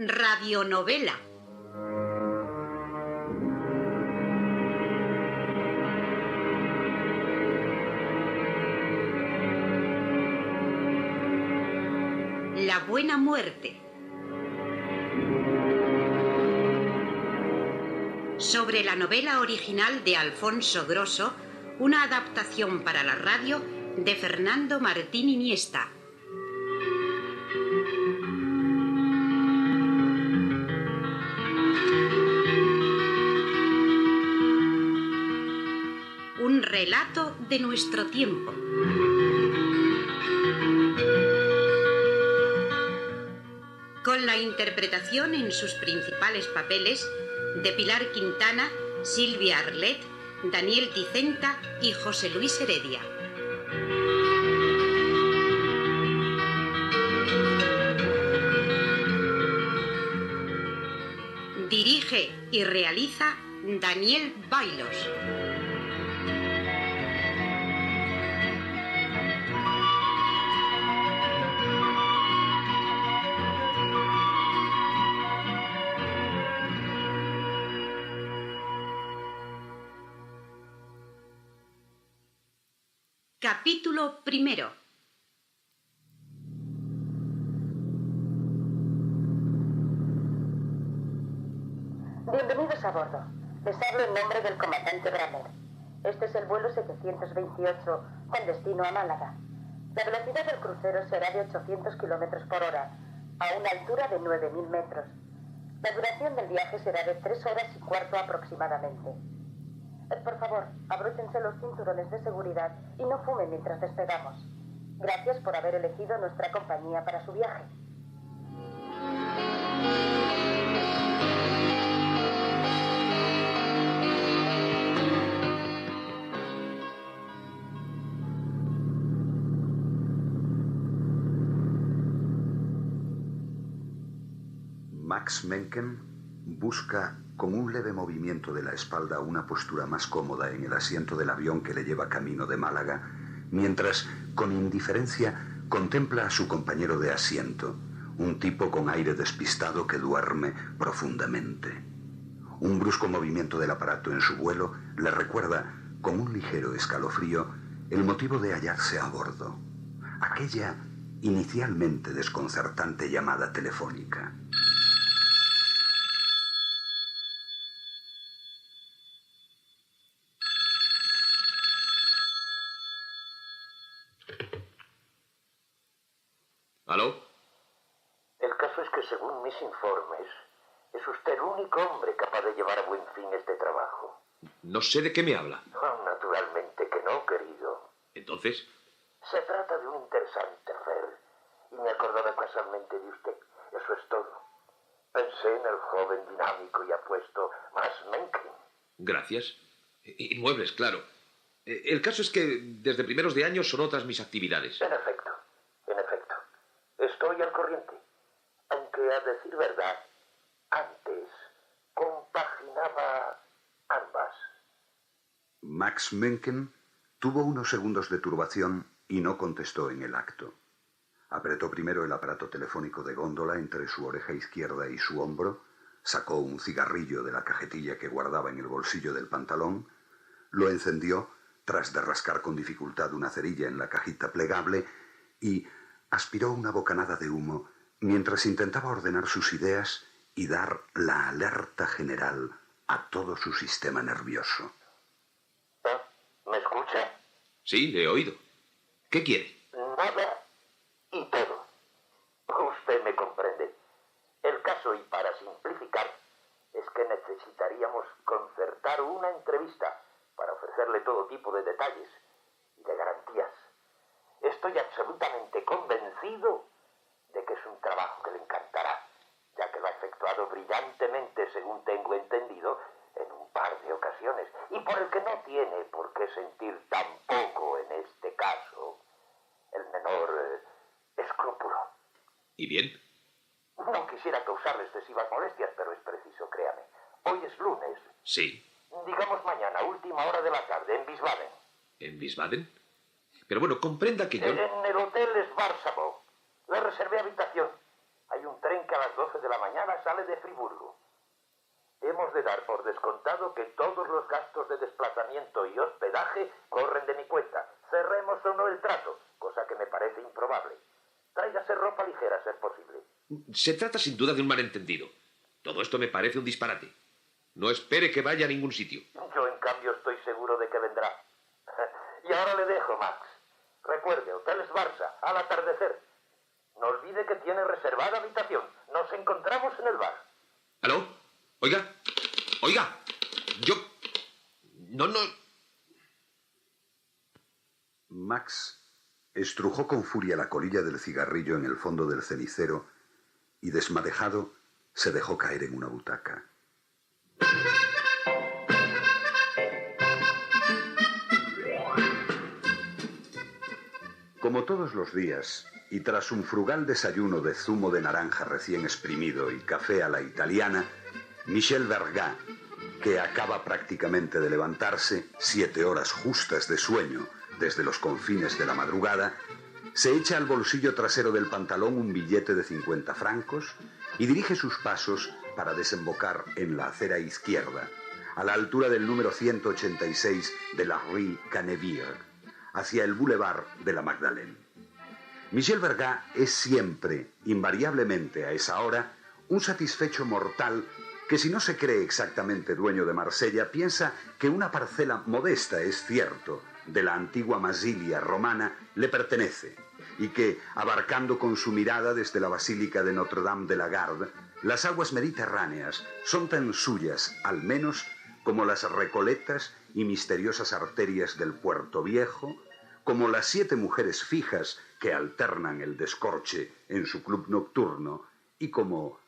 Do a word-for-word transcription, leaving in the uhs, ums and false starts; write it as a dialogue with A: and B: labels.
A: Radionovela. La buena muerte. Sobre la novela original de Alfonso Grosso, una adaptación para la radio de Fernando Martín Iniesta. Un relato de nuestro tiempo. Con la interpretación en sus principales papeles de Pilar Quintana, Silvia Arlet, Daniel Ticenta y José Luis Heredia. Dirige y realiza Daniel Bailos. Capítulo primero.
B: Bienvenidos a bordo. Les hablo en nombre del comandante Bramer. Este es el vuelo setecientos veintiocho con destino a Málaga. La velocidad del crucero será de ochocientos kilómetros por hora, a una altura de nueve mil metros. La duración del viaje será de tres horas y cuarto aproximadamente. Por favor, abróchense los cinturones de seguridad y no fumen mientras despegamos. Gracias por haber elegido nuestra compañía para su viaje.
C: Max Mencken busca con un leve movimiento de la espalda una postura más cómoda en el asiento del avión que le lleva camino de Málaga, mientras, con indiferencia, contempla a su compañero de asiento, un tipo con aire despistado que duerme profundamente. Un brusco movimiento del aparato en su vuelo le recuerda, con un ligero escalofrío, el motivo de hallarse a bordo. Aquella inicialmente desconcertante llamada telefónica.
D: ¿Aló?
E: El caso es que, según mis informes, es usted el único hombre capaz de llevar a buen fin este trabajo.
D: No sé de qué me habla.
E: Oh, naturalmente que no, querido.
D: ¿Entonces?
E: Se trata de un interesante afer, y me acordaba casualmente de usted. Eso es todo. Pensé en el joven dinámico y apuesto Max Mencken.
D: Gracias. Inmuebles, claro. El caso es que desde primeros de año son otras mis actividades.
E: En efecto, en efecto. Estoy al corriente. Aunque, a decir verdad, antes compaginaba ambas.
C: Max Mencken tuvo unos segundos de turbación y no contestó en el acto. Apretó primero el aparato telefónico de góndola entre su oreja izquierda y su hombro, sacó un cigarrillo de la cajetilla que guardaba en el bolsillo del pantalón, lo encendió tras de rascar con dificultad una cerilla en la cajita plegable y aspiró una bocanada de humo mientras intentaba ordenar sus ideas y dar la alerta general a todo su sistema nervioso.
E: ¿Eh? ¿Me escucha?
D: Sí, le he oído. ¿Qué quiere?
E: Nada y todo. Usted me comprende. El caso, y para simplificar, es que necesitaríamos concertar una entrevista para ofrecerle todo tipo de detalles y de garantías. Estoy absolutamente convencido de que es un trabajo que le encantará, ya que lo ha efectuado brillantemente, según tengo entendido, en un par de ocasiones, y por el que no tiene por qué sentir tampoco en este caso el menor eh, escrúpulo.
D: ¿Y bien?
E: No quisiera causarle excesivas molestias, pero es preciso, créame. Hoy es lunes.
D: Sí.
E: Digamos mañana, última hora de la tarde, en Wiesbaden.
D: ¿En Wiesbaden? Pero bueno, comprenda que yo...
E: En el hotel Svarsavo. Le reservé habitación. Hay un tren que a las doce de la mañana sale de Friburgo. Hemos de dar por descontado que todos los gastos de desplazamiento y hospedaje corren de mi cuenta. Cerremos o no el trato, cosa que me parece improbable. Tráigase ropa ligera, a ser posible.
D: Se trata sin duda de un malentendido. Todo esto me parece un disparate. No espere que vaya a ningún sitio.
E: Yo, en cambio, estoy seguro de que vendrá. Y ahora le dejo, Max. Recuerde, Hoteles Barça, al atardecer. No olvide que tiene reservada habitación. Nos encontramos en el bar.
D: ¿Aló? Oiga, oiga, yo... No, no...
C: Max estrujó con furia la colilla del cigarrillo en el fondo del cenicero y, desmadejado, se dejó caer en una butaca. Como todos los días, y tras un frugal desayuno de zumo de naranja recién exprimido y café a la italiana, Michel Verga, que acaba prácticamente de levantarse, siete horas justas de sueño desde los confines de la madrugada, se echa al bolsillo trasero del pantalón un billete de cincuenta francos y dirige sus pasos para desembocar en la acera izquierda, a la altura del número ciento ochenta y seis de la Rue Canebière, hacia el Boulevard de la Magdalene. Michel Verga es siempre, invariablemente a esa hora, un satisfecho mortal que, si no se cree exactamente dueño de Marsella, piensa que una parcela modesta, es cierto, de la antigua Masilia romana le pertenece, y que, abarcando con su mirada desde la Basílica de Notre-Dame de la Garde, las aguas mediterráneas son tan suyas, al menos, como las recoletas y misteriosas arterias del Puerto Viejo, como las siete mujeres fijas que alternan el descorche en su club nocturno, y como